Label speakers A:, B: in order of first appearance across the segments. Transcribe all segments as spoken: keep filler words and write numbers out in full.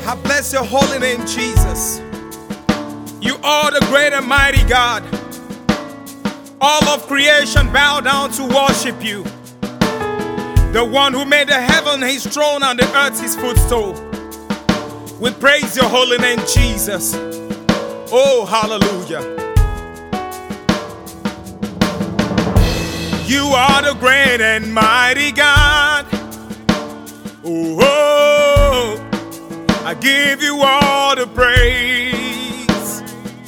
A: I bless your holy name, Jesus. You are the great and mighty God. All of creation bow down to worship you. The one who made the heaven his throne and the earth his footstool. We praise your holy name, Jesus. Oh, hallelujah. You are the great and mighty God. Oh, oh, I give you all the praise.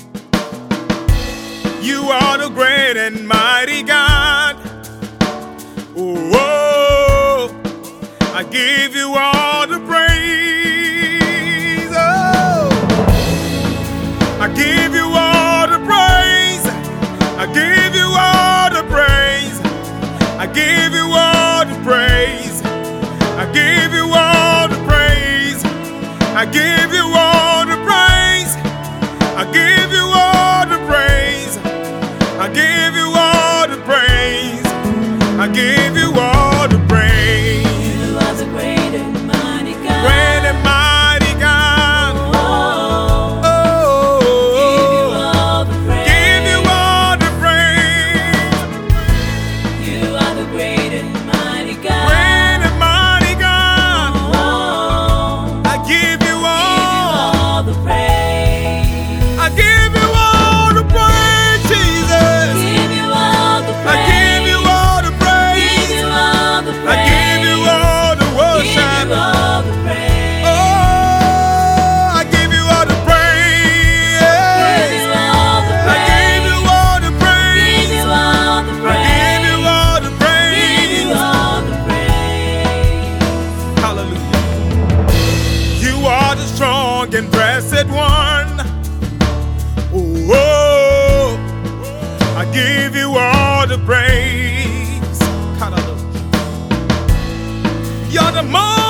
A: You are the great and mighty God. Oh, oh, I give you all the praise. Oh, I give you all the praise. I give you all the praise. I give you all the praise. I give you all the praise. I give you all the praise. I give you all the praise. I give you all the praise. I give you all the praise.
B: You are the great and mighty God.
A: Great and mighty God.
B: Oh,
A: Oh,
B: give you all the praise.
A: give you all the praise.
B: You are the great and mighty God.
A: Great and mighty God.
B: Oh,
A: I give you
B: give you
A: all.
B: all the praise.
A: I give you all the praise, Jesus.
B: Give you all the
A: I
B: praise.
A: give you all the
B: Give
A: praise.
B: you all the
A: I
B: praise.
A: give you all the
B: Give
A: worship.
B: you all the praise.
A: Oh, I give you all the
B: Give
A: praise.
B: you all the
A: I give you
B: praise.
A: all the
B: Give
A: praise.
B: you all the
A: I
B: praise.
A: give you all the
B: Give you
A: praise.
B: all the praise.
A: Hallelujah. You are the strong and blessed one. Oh, oh, I give you all the praise. Hallelujah. You're the most